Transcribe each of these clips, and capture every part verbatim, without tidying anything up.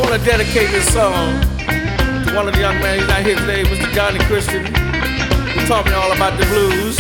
want to dedicate this song to one of the young men. He's not here today, Mister Johnny Christian. He taught me all about the blues.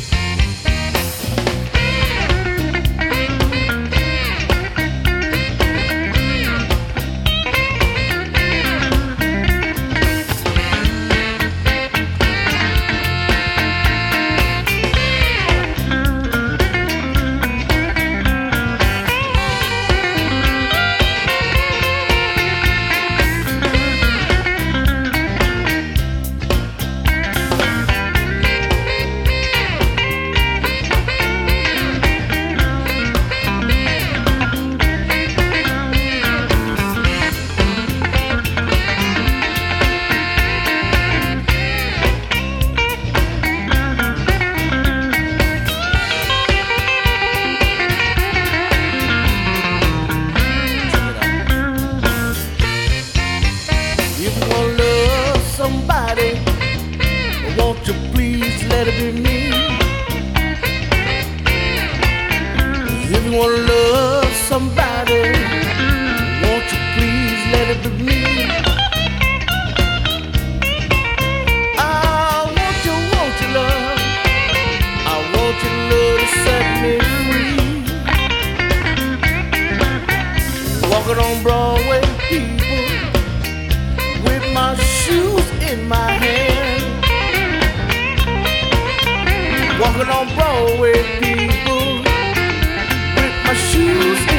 Somebody, won't you please let it be me? If you wanna love somebody, won't you please let it be me? I want you, want you love, I want you love to set me free. Walking on Broadway, people, with my shoes in my hand. Walking on Broadway, people, with my shoes in